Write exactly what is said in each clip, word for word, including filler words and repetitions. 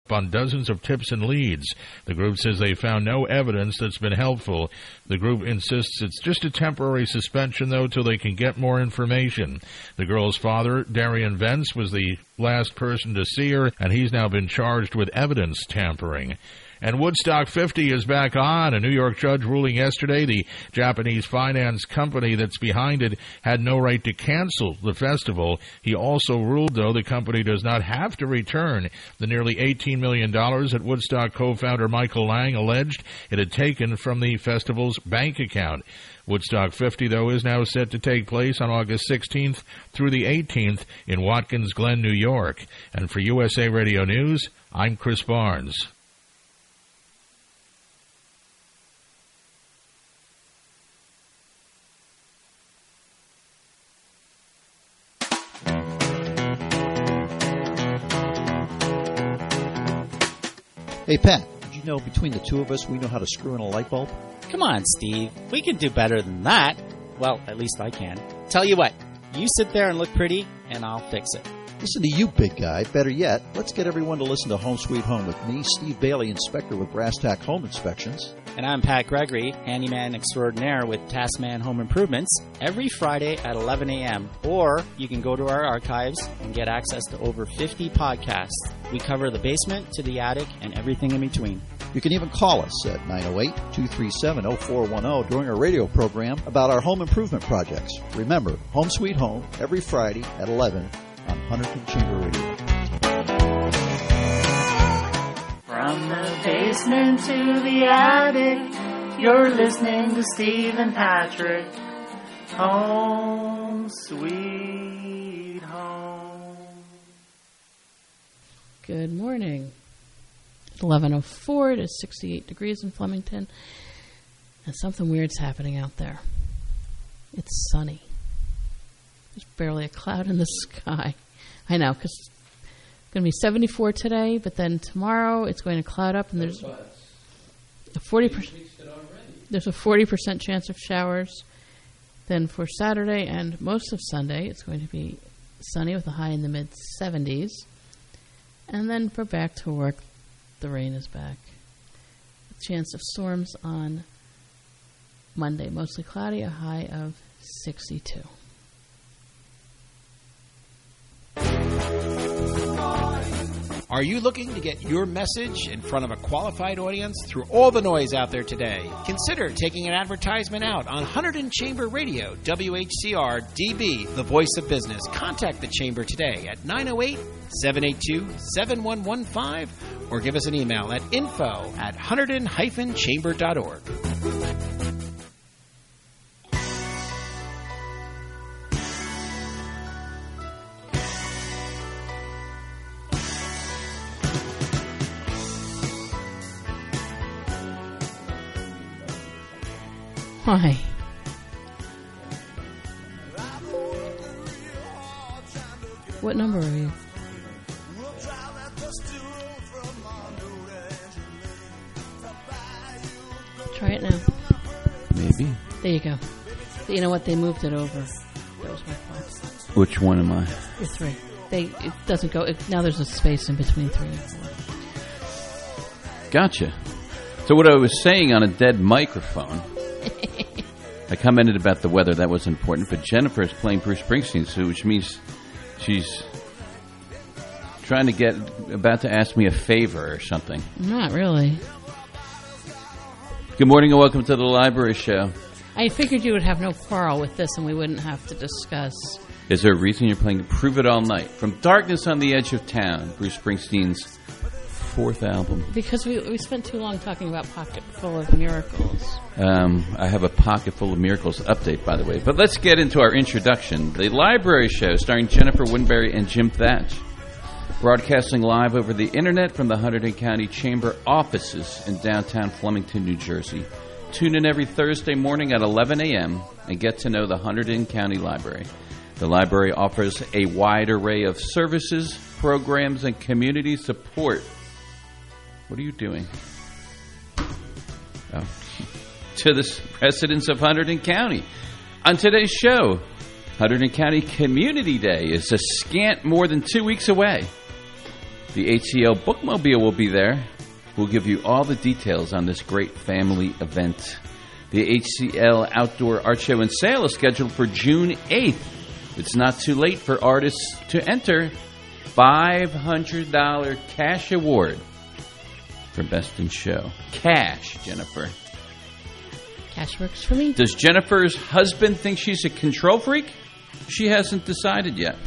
on dozens of tips and leads. The group says they found no evidence that's been helpful. The group insists it's just a temporary suspension, though, till they can get more information. The girl's father, Darian Vence, was the last person to see her, and he's now been charged with evidence tampering. And Woodstock fifty is back on. A New York judge ruling yesterday the Japanese finance company that's behind it had no right to cancel the festival. He also ruled, though, the company does not have to return the nearly eighteen million dollars that Woodstock co-founder Michael Lang alleged it had taken from the festival's bank account. Woodstock fifty, though, is now set to take place on August sixteenth through the eighteenth in Watkins Glen, New York. And for U S A Radio News, I'm Chris Barnes. Hey, Pat, did you know between the two of us we know how to screw in a light bulb? Come on, Steve. We can do better than that. Well, at least I can. Tell you what, you sit there and look pretty, and I'll fix it. Listen to you, big guy. Better yet, let's get everyone to listen to Home Sweet Home with me, Steve Bailey, inspector with Brass Tack Home Inspections. And I'm Pat Gregory, handyman extraordinaire with Taskman Home Improvements, every Friday at eleven a.m. Or you can go to our archives and get access to over fifty podcasts. We cover the basement to the attic and everything in between. You can even call us at nine oh eight, two three seven, oh four one oh during our radio program about our home improvement projects. Remember, Home Sweet Home, every Friday at eleven on Hunterton Chamber Radio. From the basement to the attic, you're listening to Steve and Patrick. Home Sweet Home. Good morning. eleven oh four, it is sixty-eight degrees in Flemington, and something weird's happening out there. It's sunny. There's barely a cloud in the sky. I know, because it's going to be seventy-four today, but then tomorrow it's going to cloud up, and there's a forty percent there's a forty percent chance of showers. Then for Saturday and most of Sunday, it's going to be sunny with a high in the mid seventies. And then for back to work, the rain is back. A chance of storms on Monday, mostly cloudy, a high of sixty-two. Are you looking to get your message in front of a qualified audience through all the noise out there today? Consider taking an advertisement out on Hunterton Chamber Radio, W H C R D B, the voice of business. Contact the Chamber today at nine oh eight, seven eight two, seven one one five or give us an email at info at hunterton dash chamber dot org. Hi. What number are you? Try it now. Maybe. There you go. You know what? They moved it over. That was my fault. Which one am I? You're three. They it doesn't go. It, now there's a space in between three and four. Gotcha. So what I was saying on a dead microphone, I commented about the weather. That was important. But Jennifer is playing Bruce Springsteen, so which means she's trying to get, about to ask me a favor or something. Not really. Good morning and welcome to the Library Show. I figured you would have no quarrel with this and we wouldn't have to discuss. Is there a reason you're playing Prove It All Night? From Darkness on the Edge of Town, Bruce Springsteen's fourth album. Because we we spent too long talking about Pocket Full of Miracles. Um, I have a Pocket Full of Miracles update, by the way. But let's get into our introduction. The Library Show, starring Jennifer Woodbury and Jim Thatch. Broadcasting live over the internet from the Hunterdon County Chamber offices in downtown Flemington, New Jersey. Tune in every Thursday morning at eleven a.m. and get to know the Hunterdon County Library. The library offers a wide array of services, programs, and community support. What are you doing? Oh. To the residents of Hunterdon County. On today's show, Hunterdon County Community Day is a scant more than two weeks away. The H C L Bookmobile will be there. We'll give you all the details on this great family event. The H C L Outdoor Art Show and Sale is scheduled for June eighth. It's not too late for artists to enter. five hundred dollars cash award for Best in Show. Cash, Jennifer. Cash works for me. Does Jennifer's husband think she's a control freak? She hasn't decided yet.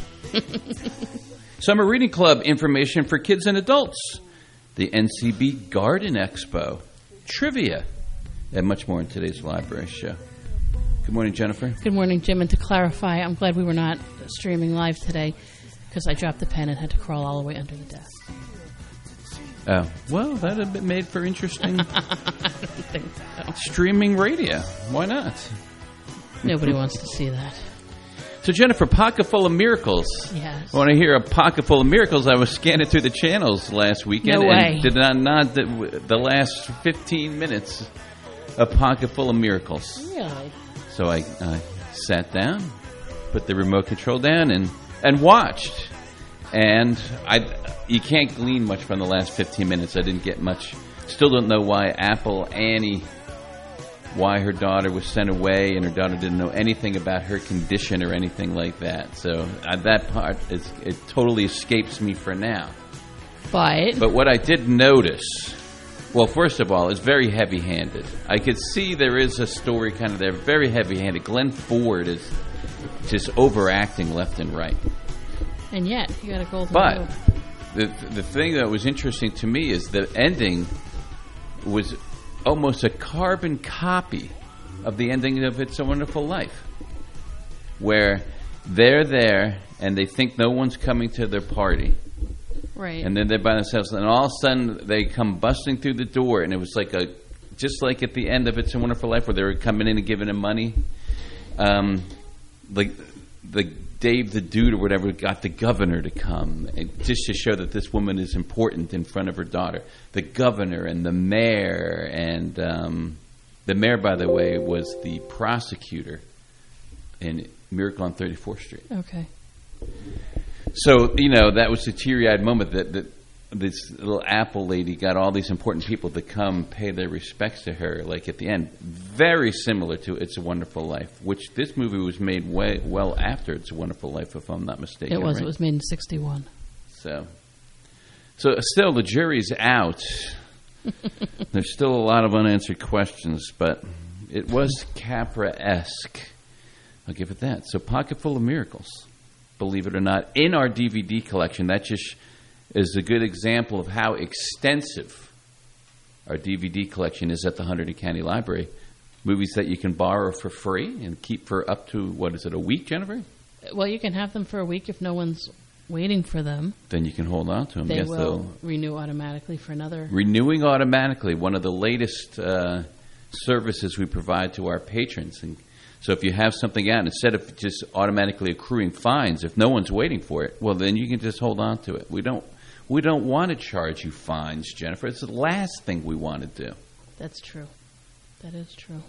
Summer Reading Club information for kids and adults. The N C B Garden Expo. Trivia. And much more in today's library show. Good morning, Jennifer. Good morning, Jim. And to clarify, I'm glad we were not streaming live today because I dropped the pen and had to crawl all the way under the desk. Oh, well, that would have been made for interesting I don't think so. streaming radio. Why not? Nobody wants to see that. So, Jennifer, Pocket Full of Miracles. Yes. I want to hear a Pocket Full of Miracles. I was scanning through the channels last weekend No way. and did not nod the, the last fifteen minutes of Pocket Full of Miracles. Really? So I uh, sat down, put the remote control down, and, and watched. And I, you can't glean much from the last fifteen minutes. I didn't get much. Still don't know why Apple Annie, why her daughter was sent away, and her daughter didn't know anything about her condition or anything like that. So uh, that part, is, it totally escapes me for now. But, But what I did notice, well, first of all, it's very heavy-handed. I could see there is a story kind of there, very heavy-handed. Glenn Ford is just overacting left and right. and yet, you got a golden But globe. the the thing that was interesting to me is the ending was almost a carbon copy of the ending of It's a Wonderful Life, where they're there and they think no one's coming to their party. Right. And then they're by themselves, and all of a sudden they come busting through the door, and it was like a, just like at the end of It's a Wonderful Life, where they were coming in and giving him money. Um, like the Dave the Dude or whatever got the governor to come, and just to show that this woman is important in front of her daughter. The governor and the mayor, and um, the mayor, by the way, was the prosecutor in Miracle on thirty-fourth Street. Okay. So, you know, that was a teary-eyed moment that, that this little Apple lady got all these important people to come pay their respects to her, like at the end. Very similar to It's a Wonderful Life, which this movie was made way, well after It's a Wonderful Life, if I'm not mistaken. It was. Right? It was made in sixty-one. So, so still, the jury's out. There's still a lot of unanswered questions, but it was Capra-esque. I'll give it that. So, Pocket Full of Miracles. Believe it or not, in our D V D collection. That just is a good example of how extensive our D V D collection is at the Hunterdon County Library. Movies that you can borrow for free and keep for up to, what is it, a week, Jennifer? Well, you can have them for a week if no one's waiting for them. Then you can hold on to them. They yes, will they'll renew automatically for another. renewing automatically, one of the latest uh, services we provide to our patrons. And so if you have something out, instead of just automatically accruing fines, if no one's waiting for it, well, then you can just hold on to it. We don't we don't want to charge you fines, Jennifer. It's the last thing we want to do. That's true. That is true.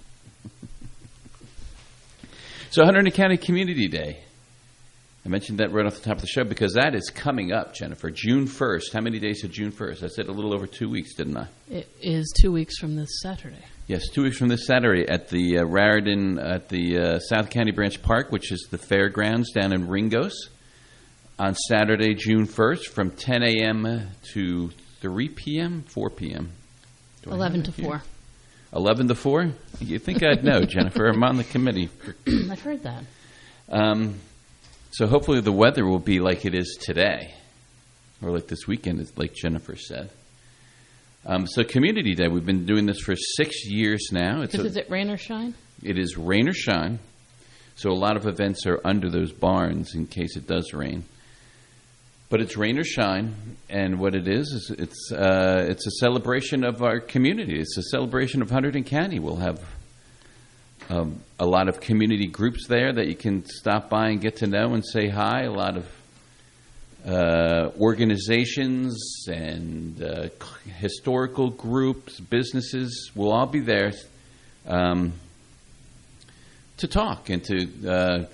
So Hunterdon County Community Day. I mentioned that right off the top of the show because that is coming up, Jennifer. June first. How many days of June first? I said a little over two weeks, didn't I? It is two weeks from this Saturday. Yes, two weeks from this Saturday at the uh, Raritan, at the uh, South County Branch Park, which is the fairgrounds down in Ringos. On Saturday, June first, from ten a.m. to three p.m., four p.m. Do I eleven have to it here? four. eleven to four? You think I'd know, Jennifer. I'm on the committee. I've heard that. Um, so hopefully the weather will be like it is today, or like this weekend, like Jennifer said. Um, so Community Day, we've been doing this for six years now. It's Because a, is it rain or shine? It is rain or shine. So a lot of events are under those barns in case it does rain. But it's rain or shine, and what it is is it's uh, it's a celebration of our community. It's a celebration of Hunterdon County. We'll have um, a lot of community groups there that you can stop by and get to know and say hi. A lot of uh, organizations and uh, historical groups, businesses will all be there um, to talk and to uh,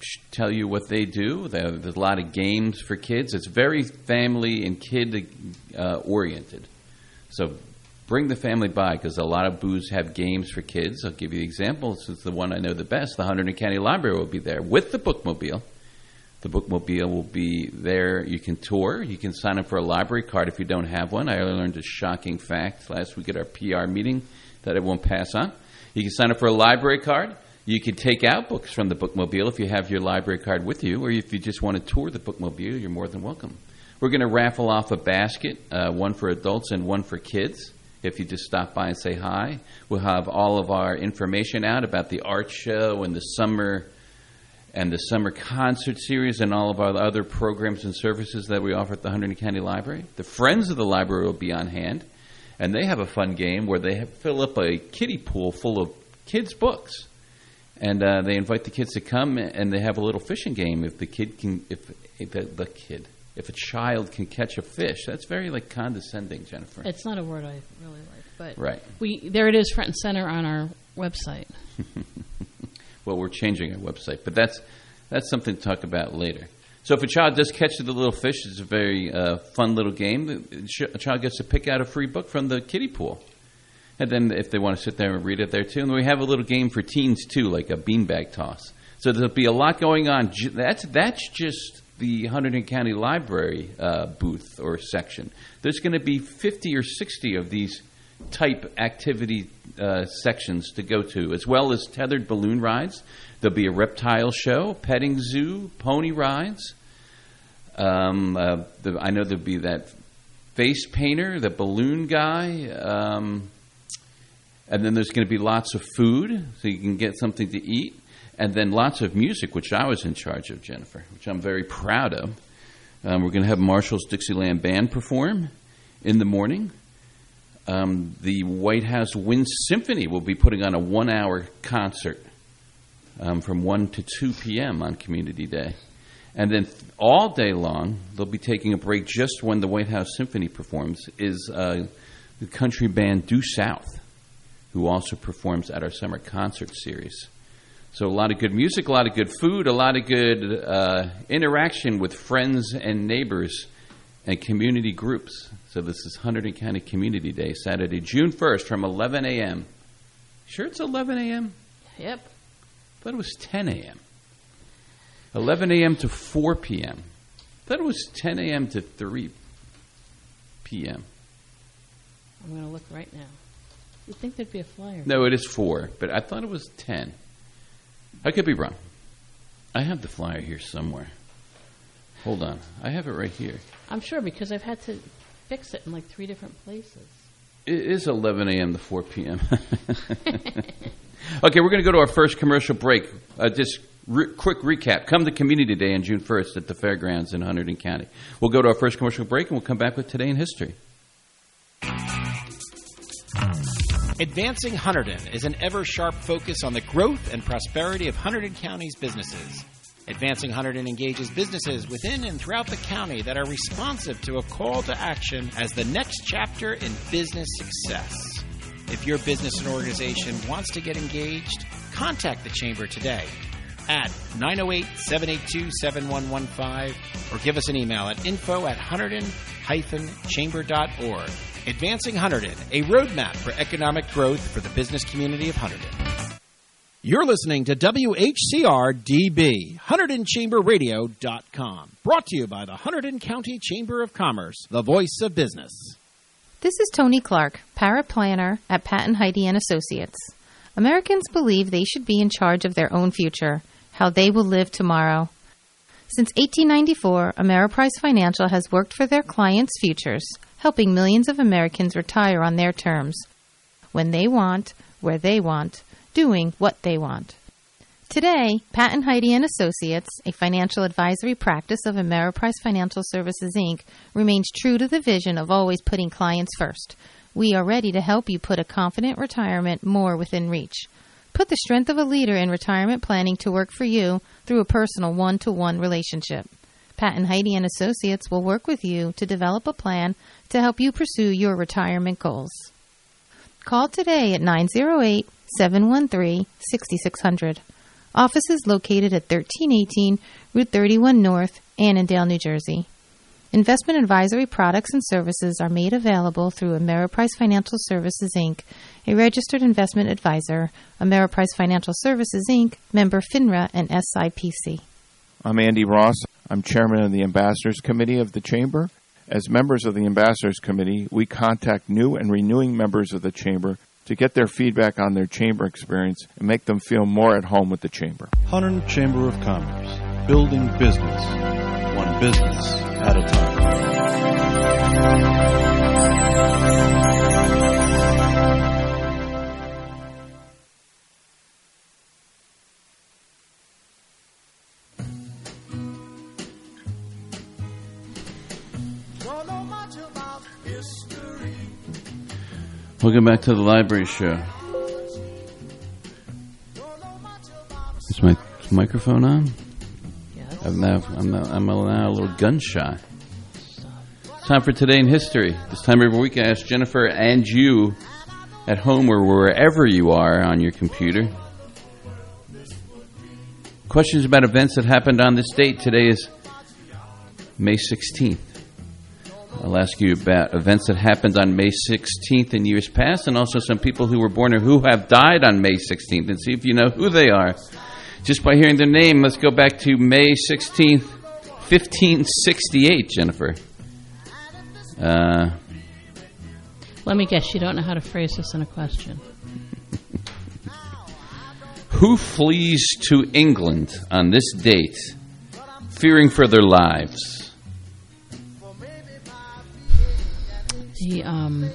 sh- tell you what they do. They have, there's a lot of games for kids. It's very family and kid uh, oriented. So bring the family by, because a lot of booths have games for kids. I'll give you the example. This is the one I know the best. The Hunterdon County Library will be there with the bookmobile. The bookmobile will be there. You can tour. You can sign up for a library card if you don't have one. I learned a shocking fact last week at our P R meeting that I won't pass on. You can sign up for a library card. You can take out books from the bookmobile if you have your library card with you, or if you just want to tour the bookmobile, you're more than welcome. We're going to raffle off a basket, uh, one for adults and one for kids. If you just stop by and say hi, we'll have all of our information out about the art show and the summer and the summer concert series and all of our other programs and services that we offer at the Hunterdon County Library. The Friends of the Library will be on hand, and they have a fun game where they have, fill up a kiddie pool full of kids' books. And uh, they invite the kids to come, and they have a little fishing game. If the kid can, if, if the, the kid, if a child can catch a fish, that's very like condescending, Jennifer. It's not a word I really like, but right. We there it is, front and center on our website. Well, we're changing our website, but that's that's something to talk about later. So if a child does catch the little fish, it's a very uh, fun little game. A child gets to pick out a free book from the kiddie pool. And then if they want to sit there and read it there, too. And we have a little game for teens, too, like a beanbag toss. So there'll be a lot going on. That's that's just the Hunterdon County Library uh, booth or section. There's going to be fifty or sixty of these type activity uh, sections to go to, as well as tethered balloon rides. There'll be a reptile show, petting zoo, pony rides. Um, uh, the, I know there'll be that face painter, the balloon guy. Um And then there's going to be lots of food, so you can get something to eat. And then lots of music, which I was in charge of, Jennifer, which I'm very proud of. Um, we're going to have Marshall's Dixieland Band perform in the morning. Um, the White House Wind Symphony will be putting on a one-hour concert um, from one to two p.m. on Community Day. And then th- all day long, they'll be taking a break just when the White House Symphony performs, is uh, the country band Due South, who also performs at our summer concert series. So a lot of good music, a lot of good food, a lot of good uh, interaction with friends and neighbors and community groups. So this is Hunterdon County Community Day, Saturday, June first from eleven a.m. Sure it's eleven a.m.? Yep. I thought it was ten a.m. eleven a.m. to four p.m. I thought it was ten a.m. to three p.m. I'm going to look right now. You'd think there'd be a flyer. No, it is four, but I thought it was ten. I could be wrong. I have the flyer here somewhere. Hold on. I have it right here. I'm sure, because I've had to fix it in like three different places. It is eleven a.m. to four p.m. Okay, we're going to go to our first commercial break. Uh, just re- quick recap. Come to Community Day on June first at the Fairgrounds in Hunterdon County. We'll go to our first commercial break, and we'll come back with Today in History. Advancing Hunterdon is an ever-sharp focus on the growth and prosperity of Hunterdon County's businesses. Advancing Hunterdon engages businesses within and throughout the county that are responsive to a call to action as the next chapter in business success. If your business and organization wants to get engaged, contact the Chamber today at nine oh eight, seven eight two, seven one one five or give us an email at info at hunterdon dash chamber dot org. Advancing Hunterdon, a roadmap for economic growth for the business community of Hunterdon. You're listening to W H C R D B, Hunterdon Chamber Radio dot com. Brought to you by the Hunterdon County Chamber of Commerce, the voice of business. This is Tony Clark, paraplanner at Patton Heidi and Associates. Americans believe they should be in charge of their own future, how they will live tomorrow. Since eighteen ninety-four, Ameriprise Financial has worked for their clients' futures, helping millions of Americans retire on their terms, when they want, where they want, doing what they want. Today, Patton Heidi and Associates, a financial advisory practice of Ameriprise Financial Services, Incorporated, remains true to the vision of always putting clients first. We are ready to help you put a confident retirement more within reach. Put the strength of a leader in retirement planning to work for you through a personal one-to-one relationship. Patton Heidi and Associates will work with you to develop a plan to help you pursue your retirement goals. Call today at nine oh eight, seven one three, six six zero zero. Offices located at thirteen eighteen Route thirty-one North, Annandale, New Jersey. Investment advisory products and services are made available through Ameriprise Financial Services, Incorporated, a registered investment advisor. Ameriprise Financial Services, Incorporated, member FINRA and S I P C. I'm Andy Ross. I'm chairman of the Ambassadors Committee of the Chamber. As members of the Ambassadors Committee, we contact new and renewing members of the Chamber to get their feedback on their Chamber experience and make them feel more at home with the Chamber. Hunterdon Chamber of Commerce, building business, one business at a time. Welcome back to the library show. Is my microphone on? Yes. I'm now, I'm now, I'm now a little gun shy. It's time for Today in History. This time every week I ask Jennifer and you at home or wherever you are on your computer questions about events that happened on this date. Today is May sixteenth. I'll ask you about events that happened on May sixteenth in years past, and also some people who were born or who have died on May sixteenth, and see if you know who they are. Just by hearing their name, let's go back to May sixteenth, fifteen sixty-eight, Jennifer. Uh, Let me guess, you don't know how to phrase this in a question. Who flees to England on this date, fearing for their lives? The, um...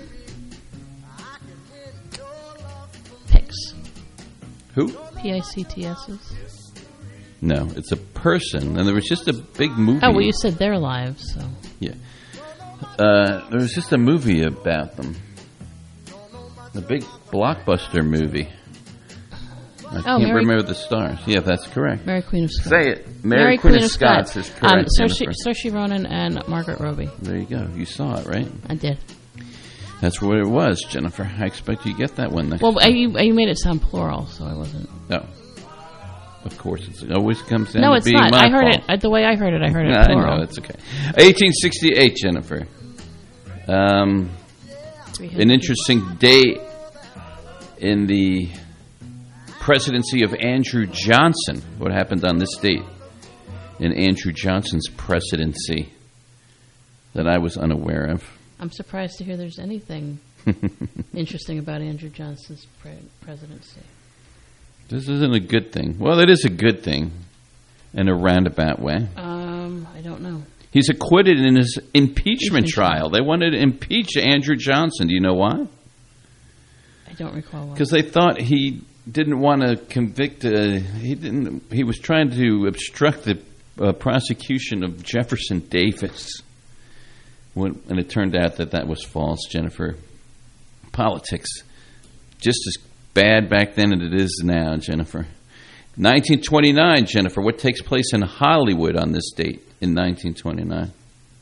Picts. Who? P I C T S's. No, it's a person, and there was just a big movie. Oh, well, you said their lives, so... Yeah. Uh, there was just a movie about them. A big blockbuster movie. I oh, can't Mary, remember the stars. Yeah, that's correct. Mary Queen of Scots. Say it. Mary, Mary Queen, Queen of Scots, Scots is correct. Um, Saoirse, Saoirse Ronan and Margaret Robbie. There you go. You saw it, right? I did. That's what it was, Jennifer. I expect you get that one next Well, time. you, you made it sound plural, so I wasn't... No. Of course, it's, it always comes down no, to it's being not. my I heard fault. it. The way I heard it, I heard it I plural. know, it's okay. eighteen sixty-eight, Jennifer. Um, an interesting day in the presidency of Andrew Johnson. What happened on this date in Andrew Johnson's presidency that I was unaware of? I'm surprised to hear there's anything interesting about Andrew Johnson's pre- presidency. This isn't a good thing. Well, it is a good thing in a roundabout way. Um, I don't know. He's acquitted in his impeachment Impeachment trial. They wanted to impeach Andrew Johnson. Do you know why? I don't recall why. Because they thought he didn't want to convict. Uh, he didn't. He was trying to obstruct the uh, prosecution of Jefferson Davis. When, and it turned out that that was false, Jennifer. Politics, just as bad back then as it is now, Jennifer. nineteen twenty-nine, Jennifer. What takes place in Hollywood on this date in nineteen twenty-nine?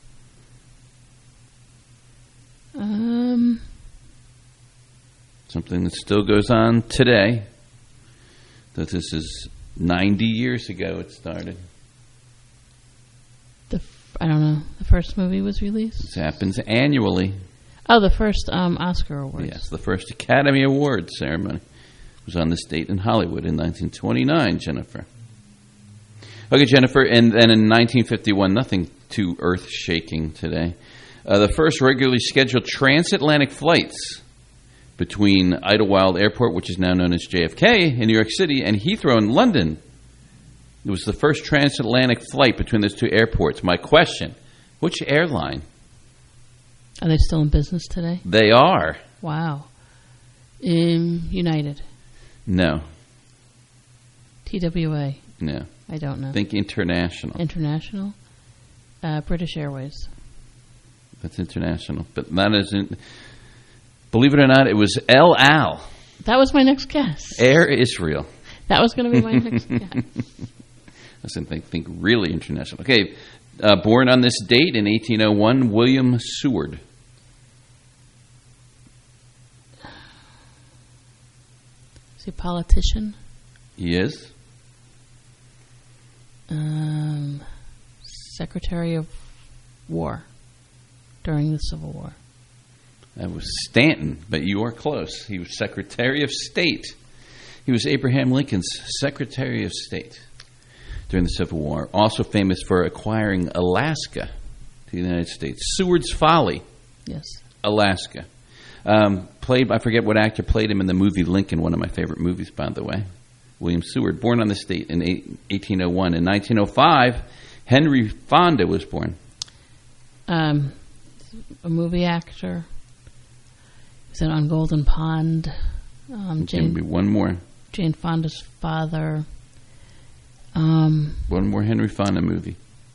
Um, Something that still goes on today. That this is ninety years ago it started. the f- I don't know. The first movie was released. This happens annually. Oh, the first um, Oscar Awards. Yes, the first Academy Award ceremony was on this date in Hollywood in nineteen twenty-nine, Jennifer. Okay, Jennifer, and then in nineteen fifty-one, nothing too earth-shaking today. Uh, the first regularly scheduled transatlantic flights between Idlewild Airport, which is now known as J F K in New York City, and Heathrow in London. It was the first transatlantic flight between those two airports. My question, which airline? Are they still in business today? They are. Wow. Um, United. No. T W A. No. I don't know. Think international. International. Uh, British Airways. That's international. But that isn't... Believe it or not, it was El Al. That was my next guess. Air Israel. That was going to be my next guess. I didn't think, think really international. Okay. Uh, born on this date in eighteen oh one, William Seward. Is he a politician? He is. Um, Secretary of War during the Civil War. That was Stanton, but you are close. He was Secretary of State. He was Abraham Lincoln's Secretary of State during the Civil War. Also famous for acquiring Alaska to the United States. Seward's Folly. Yes. Alaska. Um, played, I forget what actor played him in the movie Lincoln, one of my favorite movies, by the way. William Seward, born on the state in eighteen oh one. In nineteen oh five, Henry Fonda was born. Um, a movie actor. He's in On Golden Pond. Um, Jane, Give me one more. Jane Fonda's father. Um, one more Henry Fonda movie.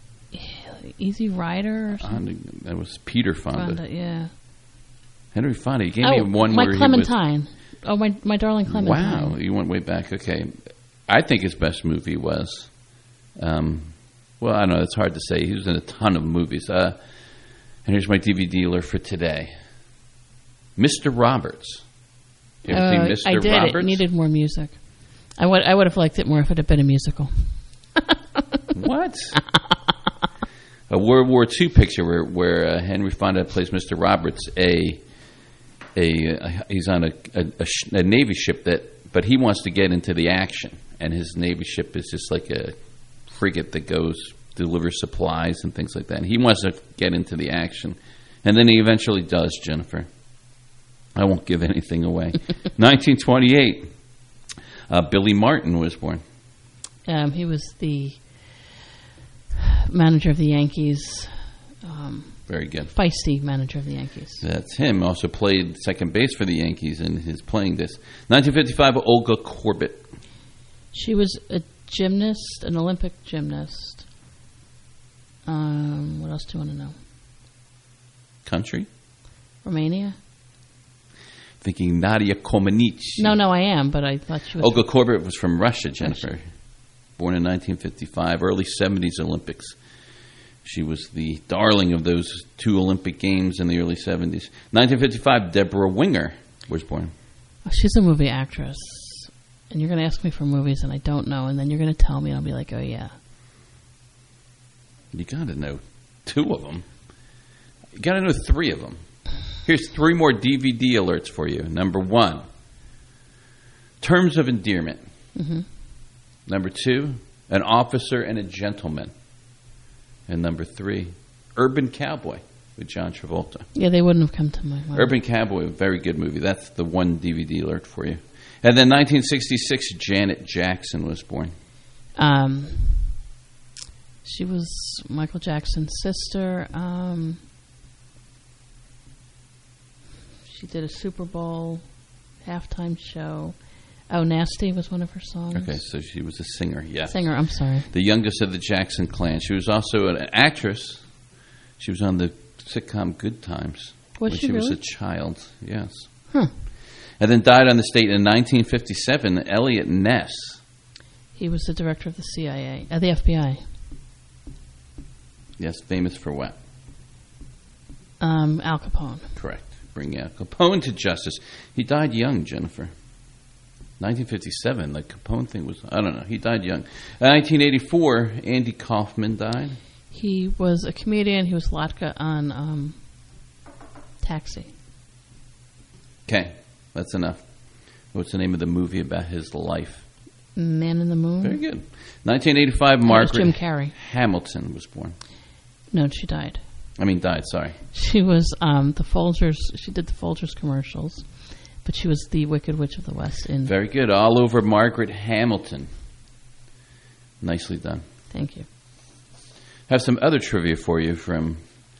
Easy Rider or something? That was Peter Fonda. Fonda, yeah. Henry Fonda. You gave oh, me one my where Clementine. he was... Oh, my my darling Clementine. Wow, you went way back. Okay. I think his best movie was... Um, well, I don't know. It's hard to say. He was in a ton of movies. Uh, and here's my D V D alert for today. Mister Roberts. You ever uh, seen Mister I did. Roberts? It needed more music. I would I would have liked it more if it had been a musical. What? A World War Two picture where where uh, Henry Fonda plays Mister Roberts. A a uh, he's on a, a, a, sh- a Navy ship that, but he wants to get into the action, and his Navy ship is just like a frigate that goes delivers supplies and things like that. And he wants to get into the action, and then he eventually does. Jennifer, I won't give anything away. nineteen twenty-eight, uh, Billy Martin was born. Um, he was the manager of the Yankees. Um, Very good. Feisty manager of the Yankees. That's him. Also played second base for the Yankees in his playing days. nineteen fifty-five, Olga Korbut. She was a gymnast, an Olympic gymnast. Um, what else do you want to know? Country? Romania? Thinking Nadia Comaneci. No, no, I am, but I thought she was... Olga Korbut was from Russia, Jennifer. Russia. Born in nineteen fifty-five, early seventies Olympics. She was the darling of those two Olympic Games in the early seventies. nineteen fifty-five, Deborah Winger was born. Oh, she's a movie actress. And you're going to ask me for movies, and I don't know, and then you're going to tell me, and I'll be like, oh, yeah. You got to know two of them. You got to know three of them. Here's three more D V D alerts for you. Number one, Terms of Endearment. Mm-hmm. Number two, An Officer and a Gentleman. And number three, Urban Cowboy with John Travolta. Yeah, they wouldn't have come to my mind. Urban Cowboy, a very good movie. That's the one D V D alert for you. And then nineteen sixty-six, Janet Jackson was born. Um, she was Michael Jackson's sister. Um, she did a Super Bowl halftime show. Oh, Nasty was one of her songs. Okay, so she was a singer, yeah. Singer, I'm sorry. The youngest of the Jackson clan. She was also an actress. She was on the sitcom Good Times. Was when she she really? was a child, yes. Huh. And then died on the state in nineteen fifty-seven, Elliot Ness. He was the director of the C I A, uh, the F B I. Yes, famous for what? Um, Al Capone. Correct. Bring Al Capone to justice. He died young, Jennifer. nineteen fifty-seven, the Capone thing was, I don't know, he died young. Uh, nineteen eighty-four, Andy Kaufman died. He was a comedian. He was Latka on um, Taxi. Okay, that's enough. What's the name of the movie about his life? Man in the Moon. Very good. nineteen eighty-five, That was Margaret Jim Carrey. Hamilton was born. No, she died. I mean, died, sorry. She was um, the Folgers. She did the Folgers commercials, but she was the Wicked Witch of the West. In Very good. All over Margaret Hamilton. Nicely done. Thank you. Have some other trivia for you from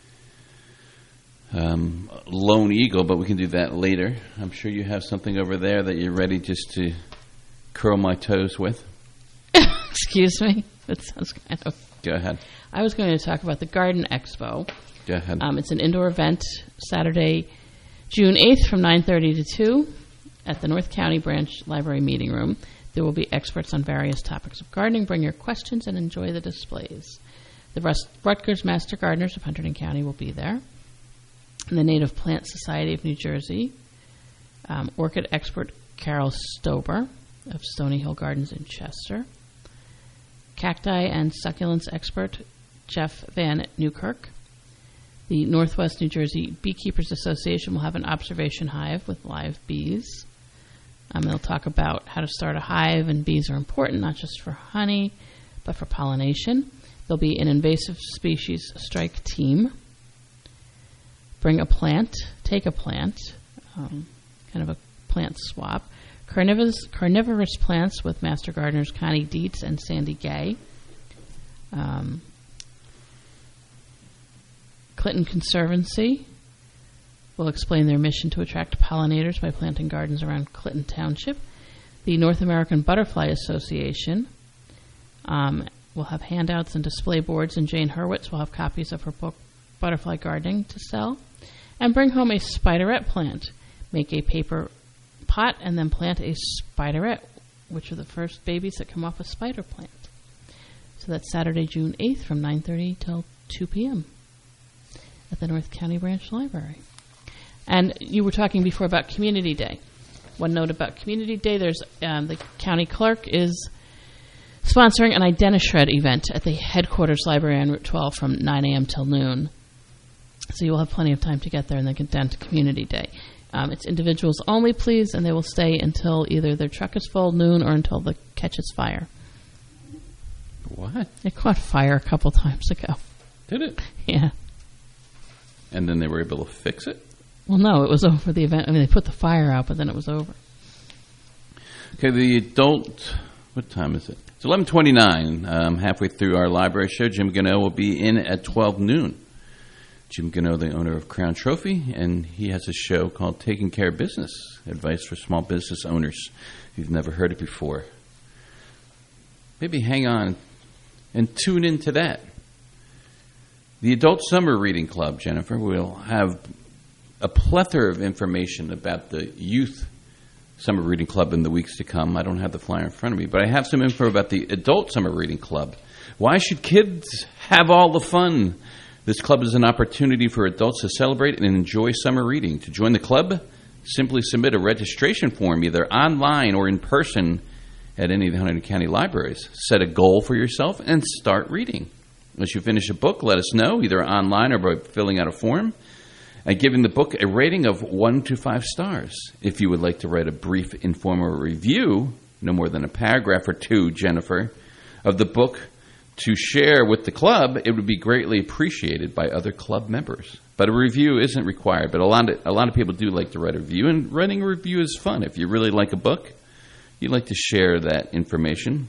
um, Lone Eagle, but we can do that later. I'm sure you have something over there that you're ready just to curl my toes with. Excuse me. That sounds kind of... Go ahead. I was going to talk about the Garden Expo. Go ahead. Um, it's an indoor event Saturday, June eighth from nine thirty to two at the North County Branch Library Meeting Room. There will be experts on various topics of gardening. Bring your questions and enjoy the displays. The Rust- Rutgers Master Gardeners of Hunterdon County will be there. And the Native Plant Society of New Jersey. Um, orchid expert Carol Stober of Stony Hill Gardens in Chester. cacti and succulents expert Jeff Van Newkirk. The Northwest New Jersey Beekeepers Association will have an observation hive with live bees. Um, they'll talk about how to start a hive, and bees are important not just for honey, but for pollination. There'll be an invasive species strike team. Bring a plant, take a plant, um, kind of a plant swap. Carnivorous, carnivorous plants with Master Gardeners Connie Dietz and Sandy Gay. Um, Clinton Conservancy will explain their mission to attract pollinators by planting gardens around Clinton Township. The North American Butterfly Association um, will have handouts and display boards, and Jane Hurwitz will have copies of her book, Butterfly Gardening, to sell. And bring home a spiderette plant. Make a paper pot and then plant a spiderette, which are the first babies that come off a spider plant. So that's Saturday, June eighth from nine thirty till two p.m. at the North County Branch Library. And you were talking before about Community Day. One note about Community Day, there's um, the county clerk is sponsoring an Identishred event at the headquarters library on Route twelve from nine a.m. till noon. So you will have plenty of time to get there and then get down to Community Day. Um, it's individuals only, please, and they will stay until either their truck is full, noon, or until the catches fire. What? It caught fire a couple times ago. Did it? Yeah. And then they were able to fix it? Well, no, it was over the event. I mean, they put the fire out, but then it was over. Okay, the adult, what time is it? It's eleven twenty-nine. Um, halfway through our library show, Jim Gannett will be in at twelve noon. Jim Gannett, the owner of Crown Trophy, and he has a show called Taking Care of Business, advice for small business owners. If you've never heard it before, maybe hang on and tune into that. The Adult Summer Reading Club, Jennifer, will have a plethora of information about the Youth Summer Reading Club in the weeks to come. I don't have the flyer in front of me, but I have some info about the Adult Summer Reading Club. Why should kids have all the fun? This club is an opportunity for adults to celebrate and enjoy summer reading. To join the club, simply submit a registration form, either online or in person at any of the Hunterdon County libraries. Set a goal for yourself and start reading. Once you finish a book, let us know, either online or by filling out a form, and giving the book a rating of one to five stars. If you would like to write a brief informal review, no more than a paragraph or two, Jennifer, of the book to share with the club, it would be greatly appreciated by other club members. But a review isn't required, but a lot of, a lot of people do like to write a review, and writing a review is fun. If you really like a book, you'd like to share that information.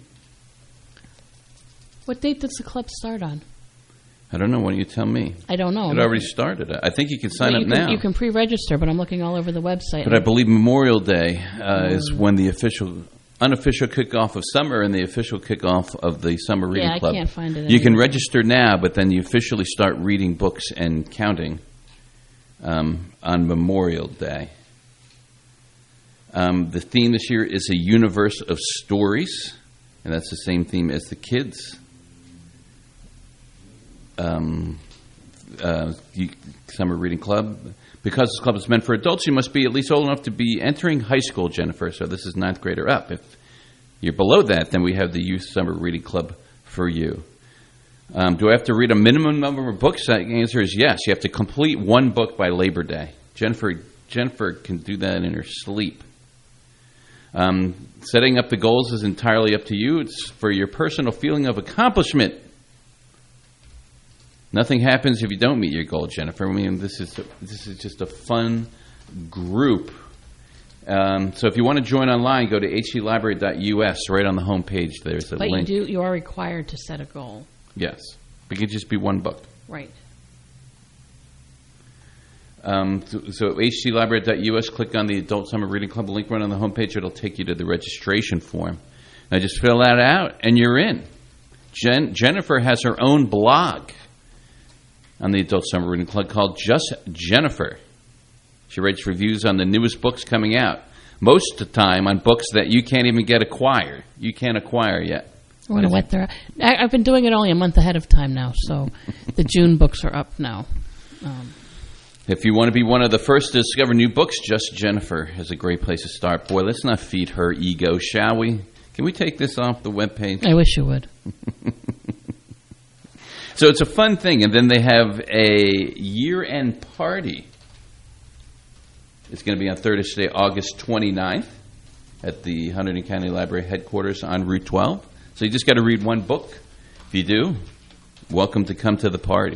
What date does the club start on? I don't know. Why don't you tell me? I don't know. It already started. I think you can sign well, up you can, now. You can pre-register, but I'm looking all over the website. But I believe Memorial Day uh, mm. is when the official, unofficial kickoff of summer and the official kickoff of the Summer Reading yeah, Club. Yeah, I can't find it. You anywhere. can register now, but then you officially start reading books and counting um, on Memorial Day. Um, the theme this year is a universe of stories, and that's the same theme as the kids' um, uh, Summer Reading Club. Because this club is meant for adults, you must be at least old enough to be entering high school, Jennifer. So this is ninth grade or up. If you're below that, then we have the Youth Summer Reading Club for you. Um, do I have to read a minimum number of books? The answer is yes. You have to complete one book by Labor Day. Jennifer Jennifer can do that in her sleep. Um, setting up the goals is entirely up to you. It's for your personal feeling of accomplishment. Nothing happens if you don't meet your goal, Jennifer. I mean, this is a, this is just a fun group. Um, so if you want to join online, go to h c library dot u s. Right on the home page, there's a but link. But you do you are required to set a goal. Yes, it could just be one book. Right. Um, so, so h c library dot u s, click on the Adult Summer Reading Club link right on the homepage. It'll take you to the registration form. Now just fill that out, and you're in. Jen, Jennifer has her own blog on the Adult Summer Reading Club called Just Jennifer. She writes reviews on the newest books coming out, most of the time on books that you can't even get acquired. You can't acquire yet. I want to wet their. I, I've been doing it only a month ahead of time now, so the June books are up now. Um, If you want to be one of the first to discover new books, Just Jennifer is a great place to start. Boy, let's not feed her ego, shall we? Can we take this off the webpage? I wish you would. So it's a fun thing. And then they have a year-end party. It's going to be on Thursday, August twenty-ninth at the Hunterdon County Library headquarters on Route twelve. So you just got to read one book. If you do, welcome to come to the party.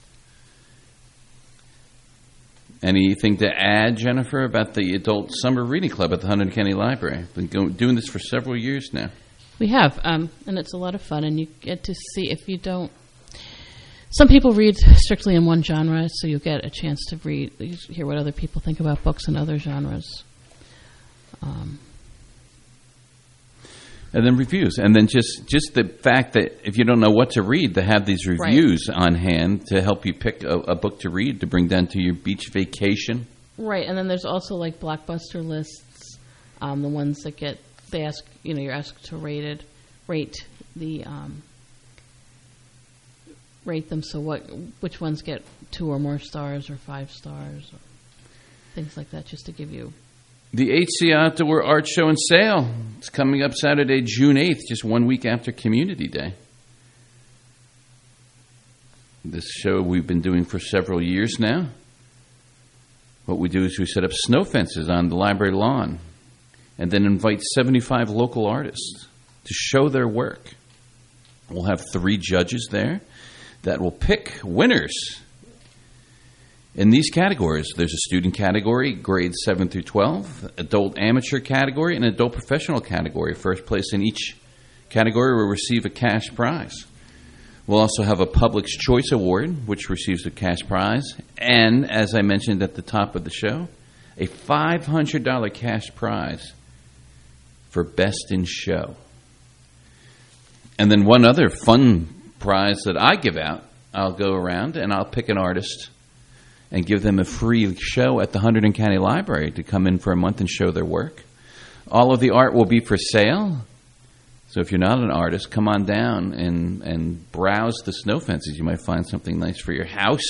Anything to add, Jennifer, about the Adult Summer Reading Club at the Hunterdon County Library? I've been go- doing this for several years now. We have, um, and it's a lot of fun, and you get to see if you don't. Some people read strictly in one genre, so you get a chance to read, hear what other people think about books in other genres. Um, and then reviews. And then just, just the fact that if you don't know what to read, to have these reviews right. on hand to help you pick a, a book to read to bring down to your beach vacation. Right, and then there's also like blockbuster lists, um, the ones that get, they ask, you know, you're asked to rate it, rate the, um, rate them, so what, which ones get two or more stars or five stars or things like that, just to give you. The H C Outdoor Art Show and Sale. It's coming up Saturday, June eighth, just one week after Community Day. This show we've been doing for several years now. What we do is we set up snow fences on the library lawn and then invite seventy-five local artists to show their work. We'll have three judges there that will pick winners in these categories. There's a student category, grades seven through twelve, adult amateur category, and adult professional category. First place in each category will receive a cash prize. We'll also have a Public's Choice Award, which receives a cash prize, and, as I mentioned at the top of the show, a five hundred dollars cash prize for Best in Show. And then one other fun prize that I give out, I'll go around and I'll pick an artist and give them a free show at the Hunterdon County Library to come in for a month and show their work. All of the art will be for sale. So if you're not an artist, come on down and, and browse the snow fences. You might find something nice for your house.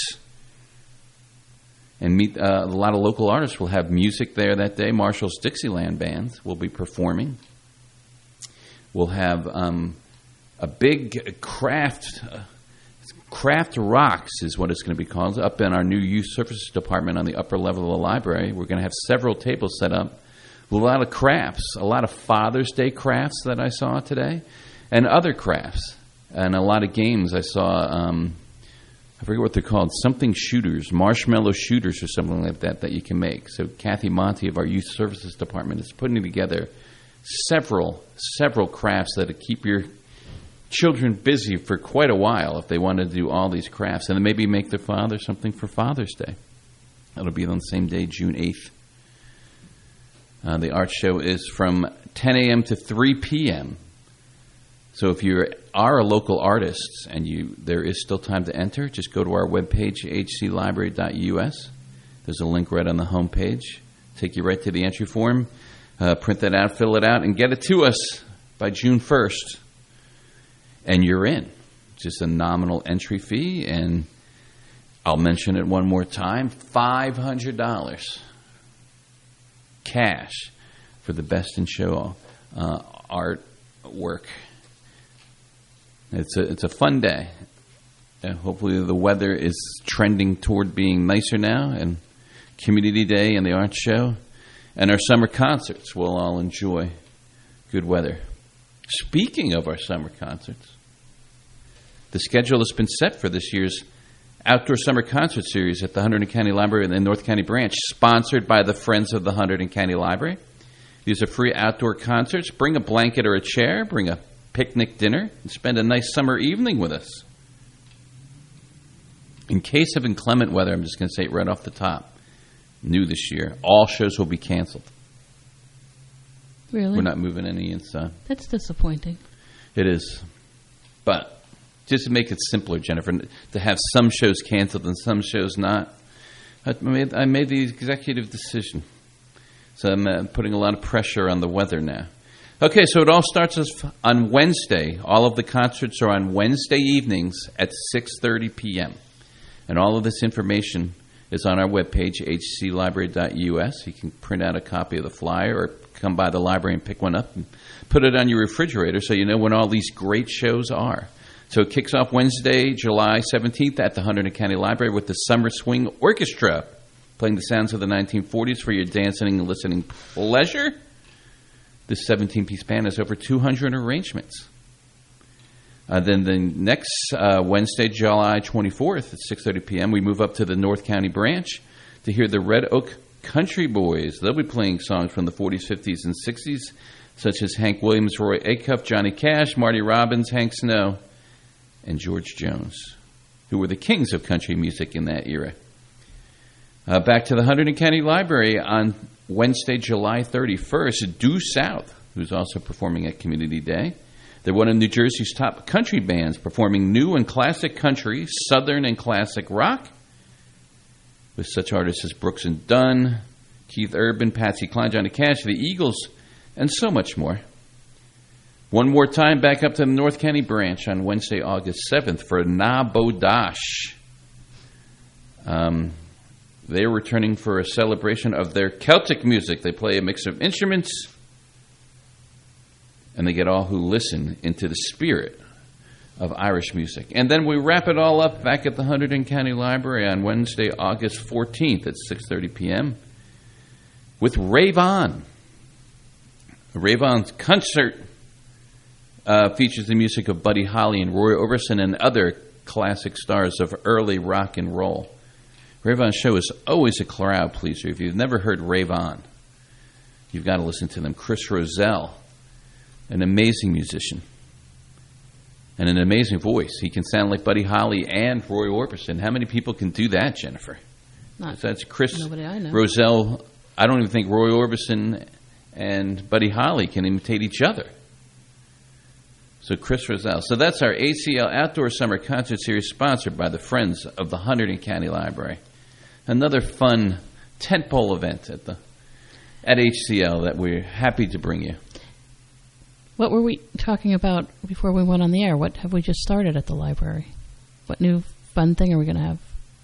And meet uh, a lot of local artists. Will have music there that day. Marshall's Dixieland Band will be performing. We'll have um, a big craft... Uh, Craft Rocks is what it's going to be called, up in our new youth services department on the upper level of the library. We're going to have several tables set up with a lot of crafts, a lot of Father's Day crafts that I saw today, and other crafts, and a lot of games. I saw, um, I forget what they're called, something shooters, marshmallow shooters or something like that that you can make. So Kathy Monty of our youth services department is putting together several, several crafts that keep your children busy for quite a while if they want to do all these crafts, and then maybe make their father something for Father's Day. That'll be on the same day, June eighth. Uh, the art show is from ten a.m. to three p.m. So if you are a local artist and you there is still time to enter, just go to our webpage, h c library dot u s. There's a link right on the home page. Take you right to the entry form. Uh, print that out, fill it out, and get it to us by June first. And you're in. Just a nominal entry fee, and I'll mention it one more time, five hundred dollars cash for the Best in Show uh, artwork. It's a, it's a fun day. And hopefully the weather is trending toward being nicer now, and Community Day and the art show, and our summer concerts will all enjoy good weather. Speaking of our summer concerts, the schedule has been set for this year's Outdoor Summer Concert Series at the Hunterdon County Library in the North County Branch, sponsored by the Friends of the Hunterdon County Library. These are free outdoor concerts. Bring a blanket or a chair, bring a picnic dinner, and spend a nice summer evening with us. In case of inclement weather, I'm just going to say it right off the top, new this year, all shows will be canceled. Really? We're not moving any inside. That's disappointing. It is. But just to make it simpler, Jennifer, to have some shows canceled and some shows not, I made, I made the executive decision. So I'm uh, putting a lot of pressure on the weather now. Okay, so it all starts on Wednesday. All of the concerts are on Wednesday evenings at six thirty p.m. And all of this information is on our webpage, h c library dot u s. You can print out a copy of the flyer or come by the library and pick one up and put it on your refrigerator so you know when all these great shows are. So it kicks off Wednesday, July seventeenth at the Hunterdon County Library with the Summer Swing Orchestra, playing the sounds of the nineteen forties for your dancing and listening pleasure. This seventeen-piece band has over two hundred arrangements. Uh, then the next uh, Wednesday, July twenty-fourth at six thirty p.m., we move up to the North County branch to hear the Red Oak Country Boys. They'll be playing songs from the forties, fifties, and sixties, such as Hank Williams, Roy Acuff, Johnny Cash, Marty Robbins, Hank Snow, and George Jones, who were the kings of country music in that era. Uh, back to the Hunterdon County Library on Wednesday, July thirty-first, Due South, who's also performing at Community Day. They're one of New Jersey's top country bands, performing new and classic country, southern and classic rock, with such artists as Brooks and Dunn, Keith Urban, Patsy Cline, Johnny Cash, the Eagles, and so much more. One more time, back up to the North County branch on Wednesday, August seventh for Na Bodash. Um, they're returning for a celebration of their Celtic music. They play a mix of instruments, and they get all who listen into the spirit of Irish music. And then we wrap it all up back at the Hunterdon County Library on Wednesday, August fourteenth at six thirty p.m. with Rave On. Rave On's concert uh, features the music of Buddy Holly and Roy Orbison and other classic stars of early rock and roll. Rave On's show is always a crowd pleaser. If you've never heard Rave On, you've got to listen to them. Chris Rosell, an amazing musician and an amazing voice. He can sound like Buddy Holly and Roy Orbison. How many people can do that, Jennifer? Not That's Chris nobody I know. Rosell. I don't even think Roy Orbison and Buddy Holly can imitate each other. So Chris Rosell. So that's our A C L Outdoor Summer Concert Series, sponsored by the Friends of the Hunterdon County Library. Another fun tentpole event at the at H C L that we're happy to bring you. What were we talking about before we went on the air? What have we just started at the library? What new fun thing are we going to have?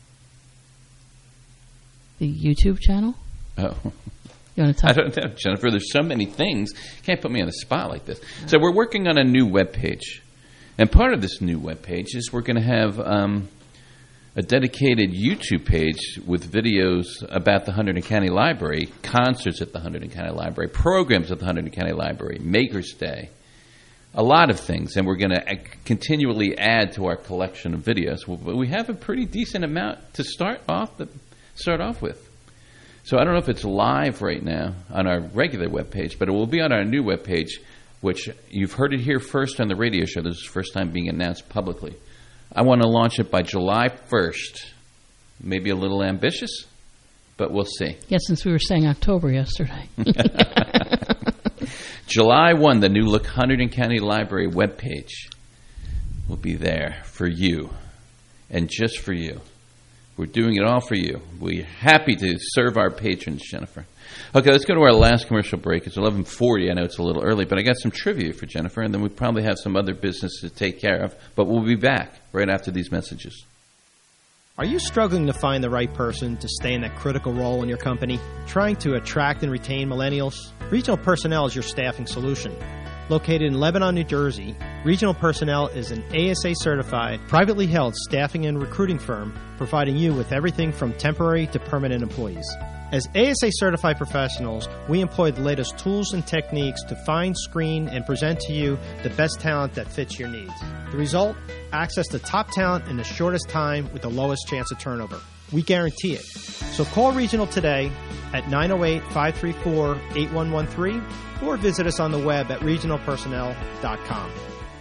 The YouTube channel? Oh. You want to talk? I don't know, Jennifer. There's so many things. You can't put me on a spot like this. No. So we're working on a new webpage. And part of this new webpage is we're going to have um, a dedicated YouTube page with videos about the Hunterdon County Library, concerts at the Hunterdon County Library, programs at the Hunterdon County Library, Maker's Day, a lot of things. And we're going to continually add to our collection of videos. But we have a pretty decent amount to start off the, start off with. So I don't know if it's live right now on our regular webpage, but it will be on our new webpage, which you've heard it here first on the radio show. This is the first time being announced publicly. I want to launch it by July first. Maybe a little ambitious, but we'll see. Yeah, since we were saying October yesterday. July first, the new Look Hunterdon County Library webpage will be there for you and just for you. We're doing it all for you. We're happy to serve our patrons, Jennifer. Okay, let's go to our last commercial break. It's eleven forty. I know it's a little early, but I got some trivia for Jennifer, and then we probably have some other business to take care of. But we'll be back right after these messages. Are you struggling to find the right person to stay in that critical role in your company? Trying to attract and retain millennials? Regional Personnel is your staffing solution. Located in Lebanon, New Jersey, Regional Personnel is an A S A-certified, privately held staffing and recruiting firm providing you with everything from temporary to permanent employees. As A S A-certified professionals, we employ the latest tools and techniques to find, screen, and present to you the best talent that fits your needs. The result? Access to top talent in the shortest time with the lowest chance of turnover. We guarantee it. So call Regional today at nine oh eight, five three four, eight one one three or visit us on the web at regional personnel dot com.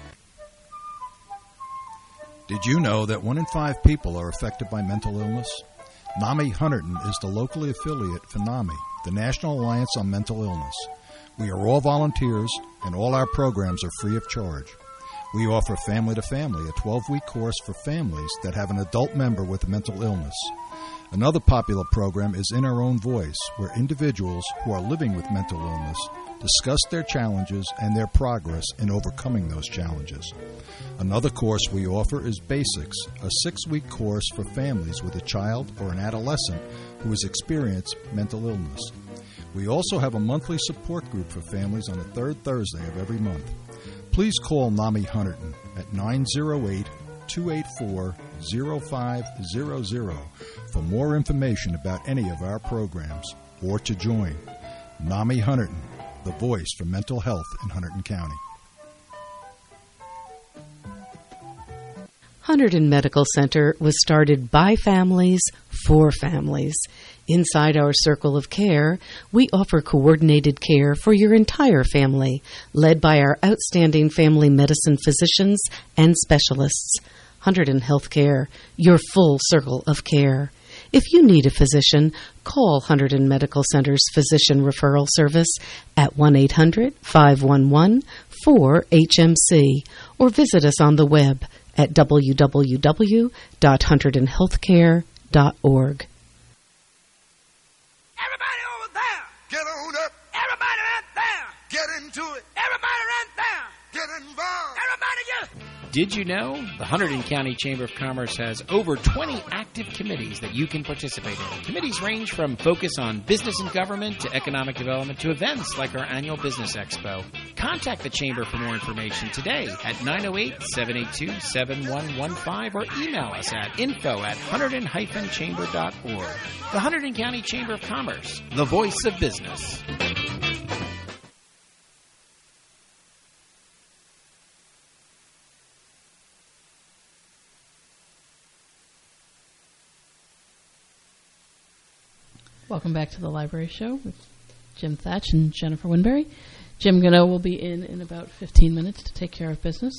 Did you know that one in five people are affected by mental illness? NAMI Hunterdon is the locally affiliate for NAMI, the National Alliance on Mental Illness. We are all volunteers, and all our programs are free of charge. We offer Family to Family, a twelve-week course for families that have an adult member with a mental illness. Another popular program is In Our Own Voice, where individuals who are living with mental illness discuss their challenges and their progress in overcoming those challenges. Another course we offer is Basics, a six-week course for families with a child or an adolescent who has experienced mental illness. We also have a monthly support group for families on the third Thursday of every month. Please call NAMI Hunterdon at nine oh eight, two eight four, oh five hundred for more information about any of our programs or to join. NAMI Hunterdon, the voice for mental health in Hunterdon County. Hunterdon Medical Center was started by families for families. Inside our circle of care, we offer coordinated care for your entire family, led by our outstanding family medicine physicians and specialists. Hunterdon Healthcare, your full circle of care. If you need a physician, call Hunterdon Medical Center's Physician Referral Service at one eight hundred, five one one, four H M C or visit us on the web at w w w dot hunterdon healthcare dot org. Everybody over there, get on up. Everybody right there, get into it. Everybody right there, get involved. Everybody get. Did you know the Hunterdon County Chamber of Commerce has over twenty active committees that you can participate in? Committees range from focus on business and government to economic development to events like our annual Business Expo. Contact the Chamber for more information today at nine oh eight, seven eight two, seven one one five or email us at info at hunterdon dash chamber dot org. The Hunterdon County Chamber of Commerce, the voice of business. Welcome back to the Library Show with Jim Thatch and Jennifer Winberry. Jim Gano will be in in about fifteen minutes to take care of business.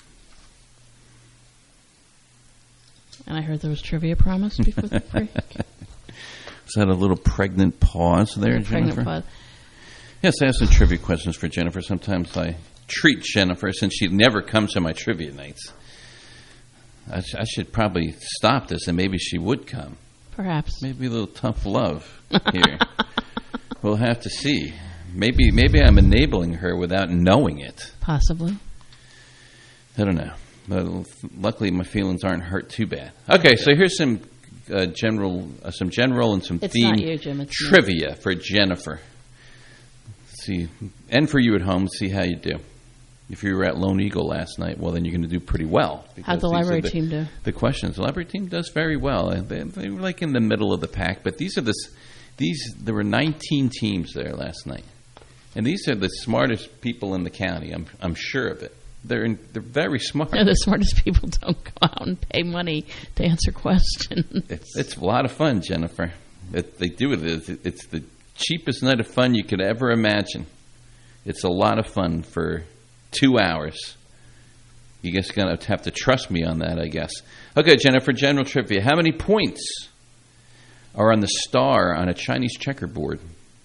And I heard there was trivia promised before the break. Was that a little pregnant pause there, a pregnant Jennifer? Pause. Yes, I have some trivia questions for Jennifer. Sometimes I treat Jennifer since she never comes to my trivia nights. I, sh- I should probably stop this and maybe she would come. Perhaps. Maybe a little tough love here. We'll have to see. Maybe maybe I'm enabling her without knowing it. Possibly. I don't know. But luckily, my feelings aren't hurt too bad. Okay, so here's some uh, general, uh, some general and some it's theme not you, Jim, it's trivia me. for Jennifer. Let's see, and for you at home, see how you do. If you were at Lone Eagle last night, well, then you're going to do pretty well. How'd the library the, team do? The questions. The library team does very well. They, they were like in the middle of the pack, but these are the these. There were nineteen teams there last night, and these are the smartest people in the county. I'm I'm sure of it. They're in, they're very smart. Yeah, the smartest people don't go out and pay money to answer questions. It's, it's a lot of fun, Jennifer. It, they do it. It's, it's the cheapest night of fun you could ever imagine. It's a lot of fun for two hours. You guys are going to have to trust me on that, I guess. Okay, Jennifer, general trivia. How many points are on the star on a Chinese checkerboard?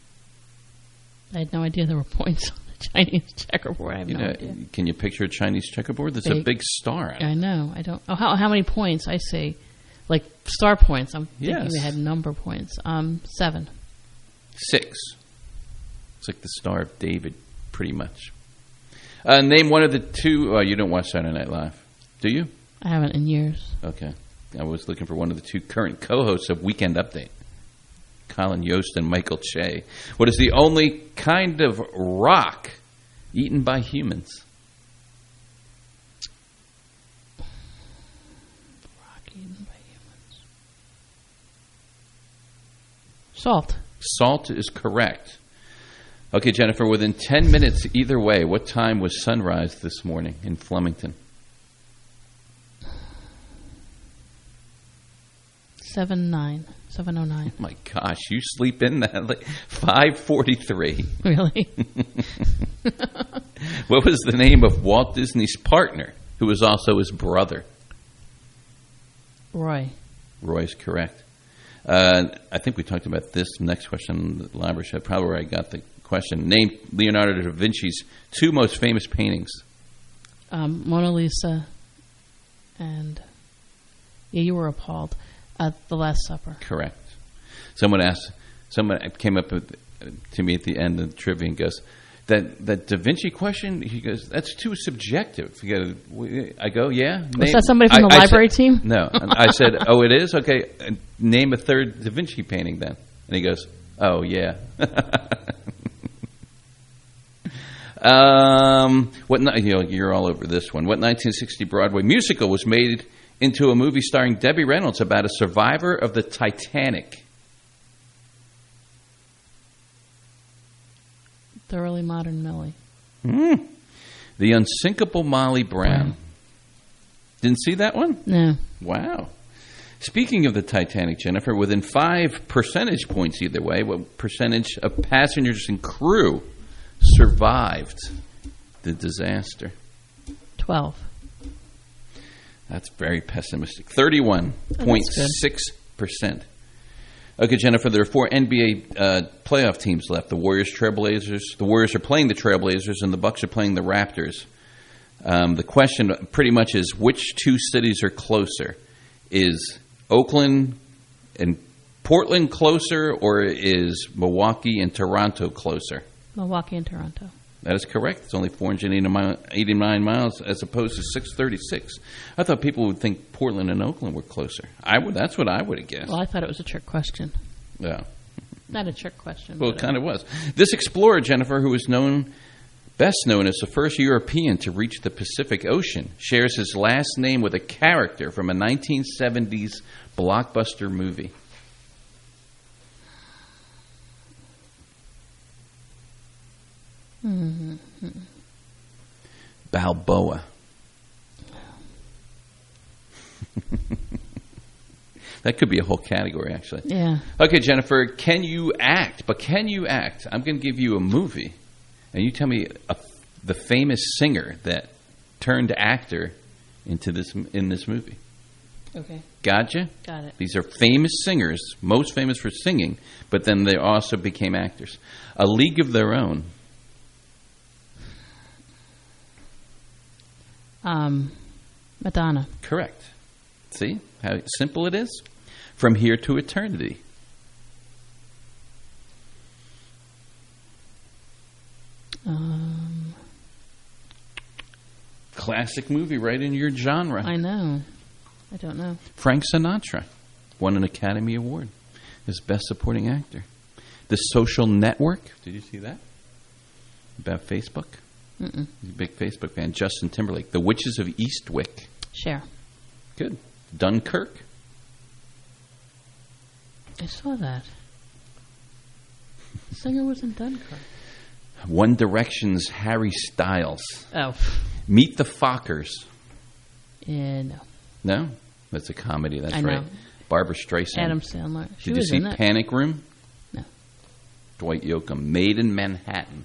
I had no idea there were points on the Chinese checkerboard. I have you no know, idea. Can you picture a Chinese checkerboard? There's Big. a big star on it. I know. I don't. Oh, how how many points? I see. Like star points. I'm thinking Yes. they had number points. Um, seven. Six. It's like the Star of David, pretty much. Uh, name one of the two. Oh, you don't watch Saturday Night Live, do you? I haven't in years. Okay. I was looking for one of the two current co-hosts of Weekend Update, Colin Yost and Michael Che. What is the only kind of rock eaten by humans? Rock eaten by humans. Salt. Salt is correct. Okay, Jennifer, within ten minutes either way, what time was sunrise this morning in Flemington? Seven nine. Seven oh nine. Oh my gosh, you sleep in that like five forty-three. Really? What was the name of Walt Disney's partner, who was also his brother? Roy. Roy's correct. Uh, I think we talked about this next question, the library show, probably where I got the question. Name Leonardo da Vinci's two most famous paintings. Um, Mona Lisa, and yeah, you were appalled at the Last Supper. Correct. Someone asked. Someone came up with, to me at the end of the trivia and goes, "That that Da Vinci question." He goes, "That's too subjective." You gotta, I go, "Yeah." Was name, that somebody from I, the I library said, team? No, and I said, "Oh, it is? Okay, name a third Da Vinci painting then." And he goes, "Oh, yeah." um, what? You know, you're all over this one. What nineteen sixty Broadway musical was made into a movie starring Debbie Reynolds about a survivor of the Titanic? Thoroughly Modern Millie. Mm. The Unsinkable Molly Brown. Didn't see that one? No. Wow. Speaking of the Titanic, Jennifer, within five percentage points either way, what percentage of passengers and crew survived the disaster? Twelve. That's very pessimistic. Thirty-one point six percent. Okay, Jennifer, there are four N B A uh, playoff teams left. The Warriors, Trailblazers. The Warriors are playing the Trailblazers, and the Bucks are playing the Raptors. Um, the question pretty much is, which two cities are closer? Is Oakland and Portland closer, or is Milwaukee and Toronto closer? Milwaukee and Toronto. That is correct. It's only four hundred eighty-nine miles as opposed to six thirty-six. I thought people would think Portland and Oakland were closer. I would. That's what I would have guessed. Well, I thought it was a trick question. Yeah. Not a trick question. Well, it but, kind uh, of was. This explorer, Jennifer, who is known, best known as the first European to reach the Pacific Ocean, shares his last name with a character from a nineteen seventies blockbuster movie. Mm-hmm. Balboa. That could be a whole category, actually. Yeah. Okay, Jennifer, can you act? But can you act? I'm going to give you a movie, and you tell me a, the famous singer that turned actor into this in this movie. Okay. Gotcha? Got it. These are famous singers, most famous for singing, but then they also became actors. A League of Their Own. Um, Madonna. Correct. See how simple it is? From Here to Eternity. Um, Classic movie, right in your genre. I know. I don't know. Frank Sinatra won an Academy Award as Best Supporting Actor. The Social Network. Did you see that? About Facebook? Mm-mm. He's a big Facebook fan. Justin Timberlake. The Witches of Eastwick. Share. Good. Dunkirk. I saw that. The singer was in Dunkirk. One Direction's Harry Styles. Oh. Meet the Fockers. Yeah, no. No? That's a comedy. That's I know. right. Barbara Streisand. Adam Sandler. She Did you was see in that. Panic Room? No. Dwight Yoakam. Made in Manhattan.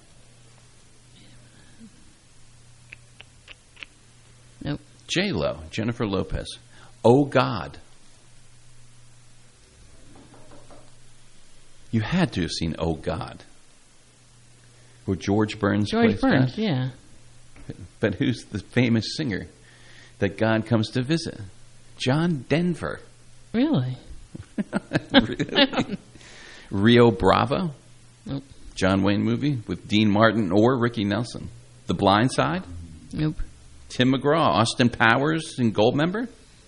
Nope. J-Lo. Jennifer Lopez. Oh, God. You had to have seen Oh, God. Where George Burns George plays Burns, God. yeah. But who's the famous singer that God comes to visit? John Denver. Really? Really? Rio Bravo. Nope. John Wayne movie with Dean Martin or Ricky Nelson. The Blind Side. Nope. Tim McGraw. Austin Powers in Goldmember.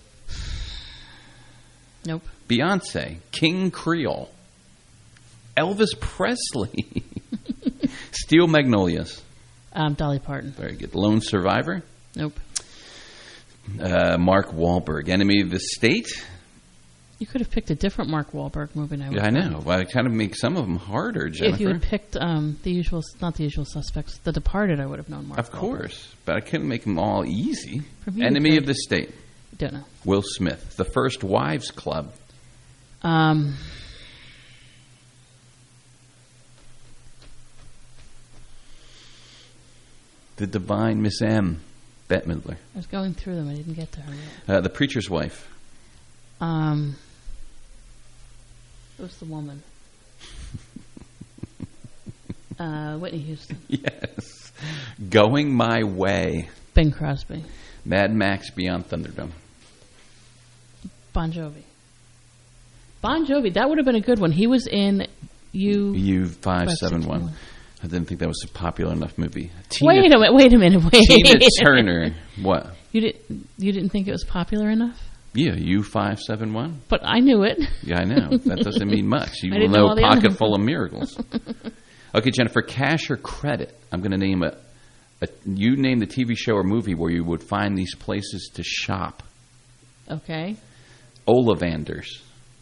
Nope. Beyonce. King Creole. Elvis Presley. Steel Magnolias. Um, Dolly Parton. Very good. Lone Survivor. Nope. Uh, Mark Wahlberg. Enemy of the State. You could have picked a different Mark Wahlberg movie. I, would Yeah, I know. Well, I kind of make some of them harder, Jennifer. If you had picked um, the usual, not the usual suspects, The Departed, I would have known Mark. Of course, but I couldn't make them all easy. From you Enemy you of the State. Don't know. Will Smith. The First Wives Club. Um. The Divine Miss M. Bette Midler. I was going through them. I didn't get to her yet. Uh, the Preacher's Wife. Um. Who's the woman? uh, Whitney Houston. Yes. Going My Way. Bing Crosby. Mad Max Beyond Thunderdome. Bon Jovi. Bon Jovi, that would have been a good one. He was in U... U five seven one. I didn't think that was a popular enough movie. Tina, wait a minute, wait a minute, wait. Tina Turner. What? You didn't you didn't think it was popular enough? Yeah, U five seven one. But I knew it. Yeah, I know. That doesn't mean much. You I will didn't know, know all the Pocket other- Full of Miracles. Okay, Jennifer, cash or credit? I'm going to name a, a... You name the T V show or movie where you would find these places to shop. Okay. Ollivanders.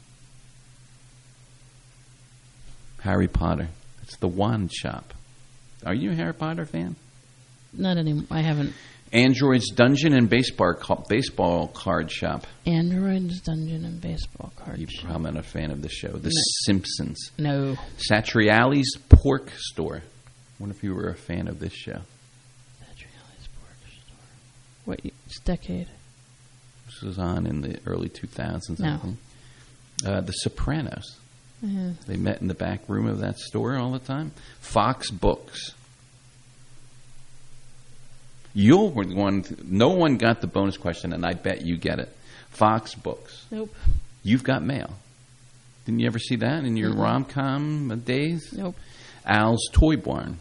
Harry Potter. It's the wand shop. Are you a Harry Potter fan? Not anymore. I haven't. Android's Dungeon and Baseball baseball card shop. Android's Dungeon and Baseball Card You're Shop. probably not a fan of the show. The No. Simpsons. No. Satriali's Pork Store. I wonder if you were a fan of this show. Satriali's Pork Store. What y- it's decade? This was on in the early two thousands, I No. think. Uh, the Sopranos. Yeah. They met in the back room of that store all the time. Fox Books. You'll one. No one got the bonus question, and I bet you get it. Fox Books. Nope. You've Got Mail. Didn't you ever see that in your Mm-mm. rom-com days? Nope. Al's Toy Barn.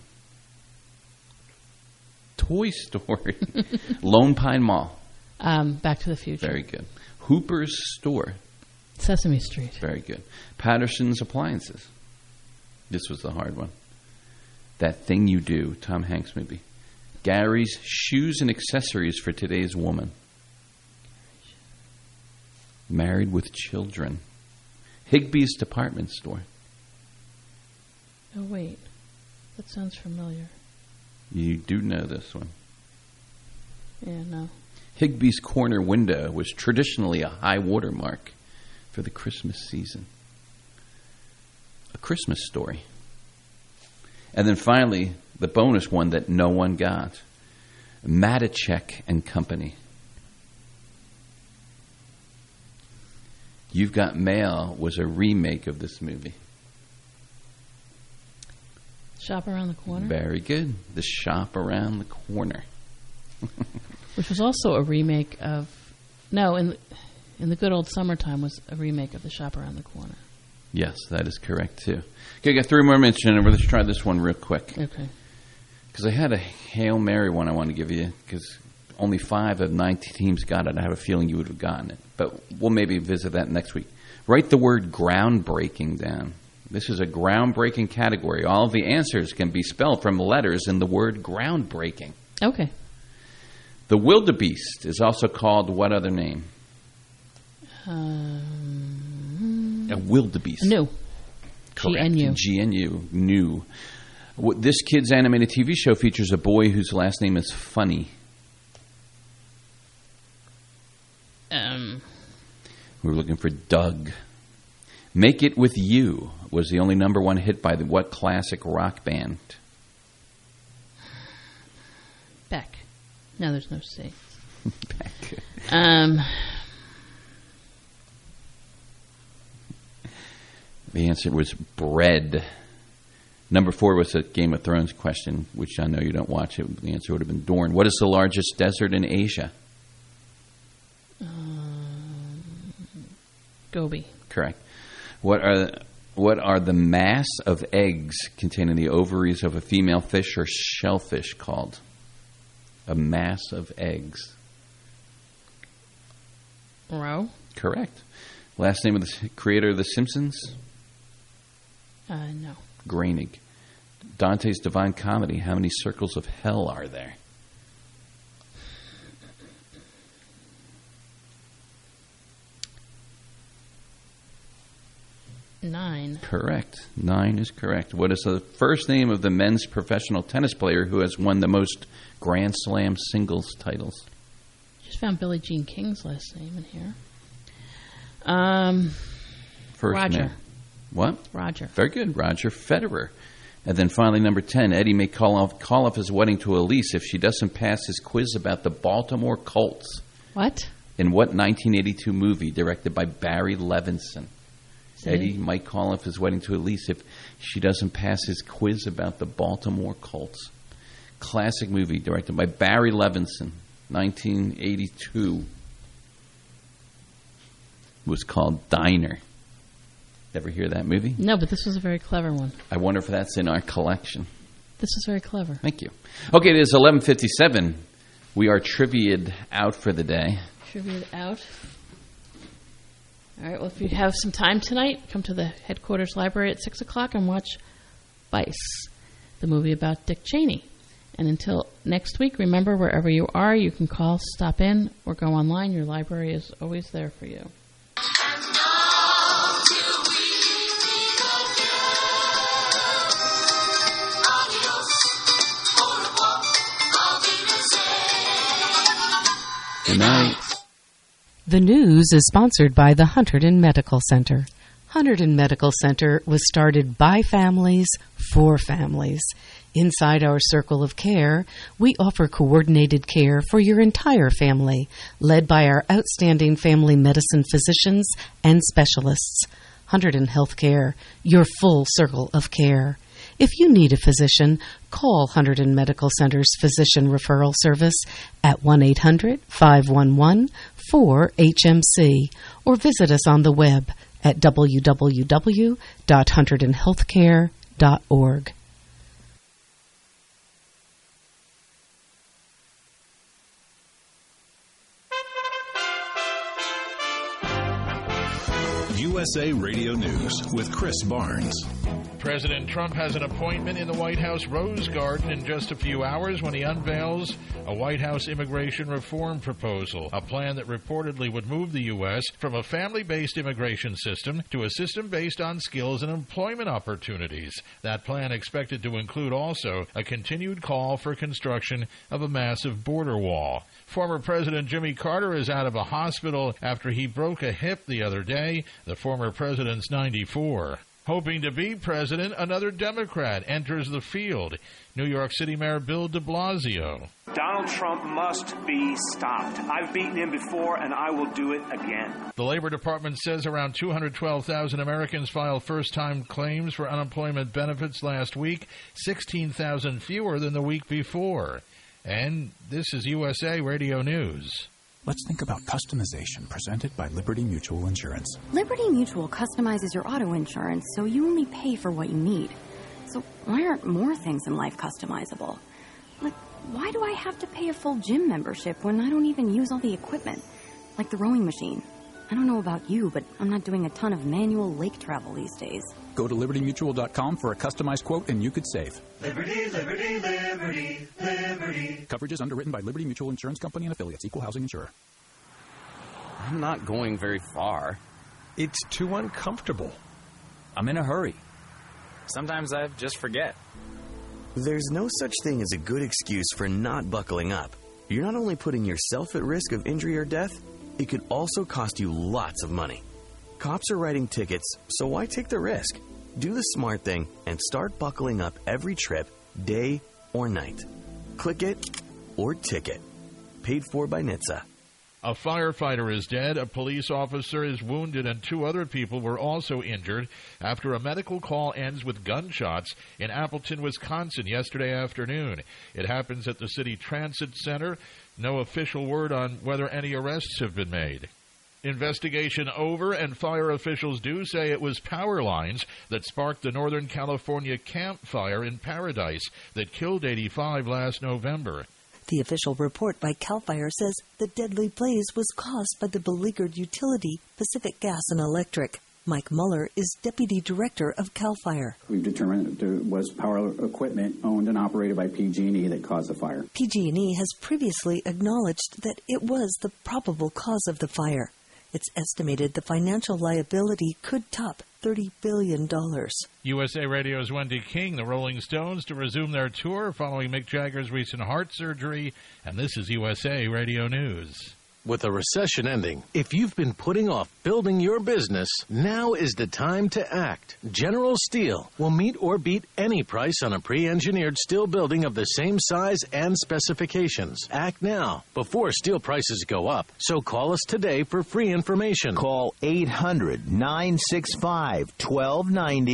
Toy Story. Lone Pine Mall. Um, Back to the Future. Very good. Hooper's Store. Sesame Street. Very good. Patterson's Appliances. This was the hard one. That Thing You Do, Tom Hanks movie. Gary's Shoes and Accessories for Today's Woman. Married with Children. Higbee's Department Store. Oh, wait. That sounds familiar. You do know this one. Yeah, no. Higbee's Corner Window was traditionally a high water mark for the Christmas season. A Christmas Story. And then finally, the bonus one that no one got. Matichek and Company. You've Got Mail was a remake of this movie. Shop Around the Corner? Very good. The Shop Around the Corner. Which was also a remake of... No, in the, in the Good Old Summertime was a remake of The Shop Around the Corner. Yes, that is correct, too. Okay, I got three more minutes, Jennifer. Let's try this one real quick. Okay. Because I had a Hail Mary one I want to give you, because only five of ninety teams got it. I have a feeling you would have gotten it. But we'll maybe visit that next week. Write the word groundbreaking down. This is a groundbreaking category. All of the answers can be spelled from letters in the word groundbreaking. Okay. The wildebeest is also called what other name? Um, A wildebeest. New. Correct. G N U. G N U. New. What- This kid's animated T V show features a boy whose last name is Funny. Um, We were looking for Doug. Make It With You was the only number one hit by the what classic rock band? Beck. No, there's no C. Beck. Um, The answer was Bread. Number four was a Game of Thrones question, which I know you don't watch it. The answer would have been Dorne. What is the largest desert in Asia? um, Gobi. Correct. What are what are the mass of eggs containing the ovaries of a female fish or shellfish called? A mass of eggs. Row. Correct. Last name of the creator of The Simpsons? Uh, no. Groening. Dante's Divine Comedy. How many circles of hell are there? Nine. Correct. Nine is correct. What is the first name of the men's professional tennis player who has won the most Grand Slam singles titles? Just found Billie Jean King's last name in here. Um, First Roger. name. What? Roger. Very good. Roger Federer. And then finally, number ten, Eddie may call off, call off his wedding to Elise if she doesn't pass his quiz about the Baltimore Colts. What? In what nineteen eighty-two movie directed by Barry Levinson? Say Eddie it. might call off his wedding to Elise if she doesn't pass his quiz about the Baltimore Colts. classic movie directed by Barry Levinson, nineteen eighty-two. It was called Diner. Ever hear that movie? No, but this was a very clever one. I wonder if that's in our collection. This is very clever. Thank you. Okay, it is eleven fifty-seven. We are trivia'd out for the day. Trivia'd out. All right, well, if you have some time tonight, come to the headquarters library at six o'clock and watch Vice, the movie about Dick Cheney. And until next week, remember, wherever you are, you can call, stop in, or go online. Your library is always there for you. Good night. The news is sponsored by the Hunterdon Medical Center. Hunterdon Medical Center was started by families for families. Inside our circle of care, we offer coordinated care for your entire family, led by our outstanding family medicine physicians and specialists. Hunterdon Healthcare, your full circle of care. If you need a physician, call Hunterdon Medical Center's Physician Referral Service at one eight hundred, five one one, four H M C or visit us on the web at w w w dot hunterdon healthcare dot org. U S A Radio News with Chris Barnes. President Trump has an appointment in the White House Rose Garden in just a few hours when he unveils a White House immigration reform proposal, a plan that reportedly would move the U S from a family-based immigration system to a system based on skills and employment opportunities. That plan expected to include also a continued call for construction of a massive border wall. Former President Jimmy Carter is out of a hospital after he broke a hip the other day. The former president's ninety-four. Hoping to be president, another Democrat enters the field. New York City Mayor Bill de Blasio. Donald Trump must be stopped. I've beaten him before, and I will do it again. The Labor Department says around two hundred twelve thousand Americans filed first-time claims for unemployment benefits last week, sixteen thousand fewer than the week before. And this is U S A Radio News. Let's think about customization presented by Liberty Mutual Insurance. Liberty Mutual customizes your auto insurance so you only pay for what you need. So why aren't more things in life customizable? Like, why do I have to pay a full gym membership when I don't even use all the equipment? Like the rowing machine. I don't know about you, but I'm not doing a ton of manual lake travel these days. Go to liberty mutual dot com for a customized quote and you could save. Liberty, liberty, liberty, liberty. Coverage is underwritten by Liberty Mutual Insurance Company and affiliates. Equal housing insurer. I'm not going very far. It's too uncomfortable. I'm in a hurry. Sometimes I just forget. There's no such thing as a good excuse for not buckling up. You're not only putting yourself at risk of injury or death, it could also cost you lots of money. Cops are writing tickets, so why take the risk? Do the smart thing and start buckling up every trip, day or night. Click it or ticket. Paid for by N H T S A. A firefighter is dead, a police officer is wounded, and two other people were also injured after a medical call ends with gunshots in Appleton, Wisconsin yesterday afternoon. It happens at the City Transit Center. No official word on whether any arrests have been made. Investigation over, and fire officials do say it was power lines that sparked the Northern California Camp Fire in Paradise that killed eighty-five last November. The official report by CAL FIRE says the deadly blaze was caused by the beleaguered utility, Pacific Gas and Electric. Mike Muller is Deputy Director of CAL FIRE. We've determined that there was power equipment owned and operated by P G and E that caused the fire. P G and E has previously acknowledged that it was the probable cause of the fire. It's estimated the financial liability could top thirty billion dollars. U S A Radio's Wendy King, the Rolling Stones, to resume their tour following Mick Jagger's recent heart surgery. And this is U S A Radio News. With a recession ending, if you've been putting off building your business, now is the time to act. General Steel will meet or beat any price on a pre-engineered steel building of the same size and specifications. Act now, before steel prices go up. So call us today for free information. Call eight hundred, nine six five, one two nine zero.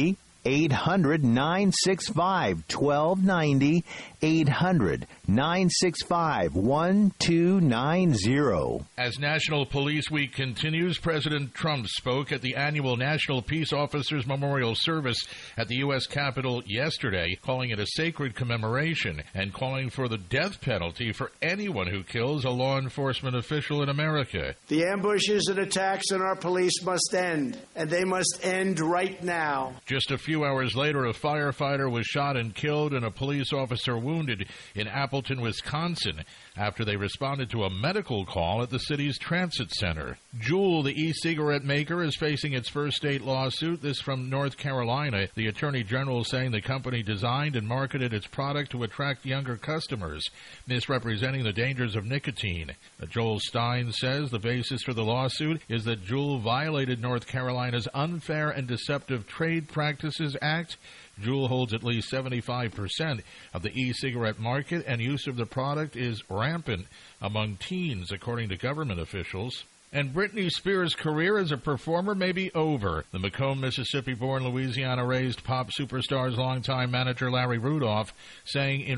eight hundred, nine six five, one two nine zero. eight hundred, nine six five, one two nine zero. As National Police Week continues, President Trump spoke at the annual National Peace Officers Memorial Service at the U S Capitol yesterday, calling it a sacred commemoration and calling for the death penalty for anyone who kills a law enforcement official in America. The ambushes and attacks on our police must end, and they must end right now. Just a few hours later, a firefighter was shot and killed and a police officer wounded in Appleton, Wisconsin, after they responded to a medical call at the city's transit center. Juul, the e-cigarette maker, is facing its first state lawsuit. This from North Carolina. The Attorney General saying the company designed and marketed its product to attract younger customers, misrepresenting the dangers of nicotine. Joel Stein says the basis for the lawsuit is that Juul violated North Carolina's Unfair and Deceptive Trade Practices Act. Juul holds at least seventy-five percent of the e-cigarette market, and use of the product is rampant among teens, according to government officials. And Britney Spears' career as a performer may be over. The Macomb, Mississippi-born, Louisiana-raised pop superstar's longtime manager Larry Rudolph saying in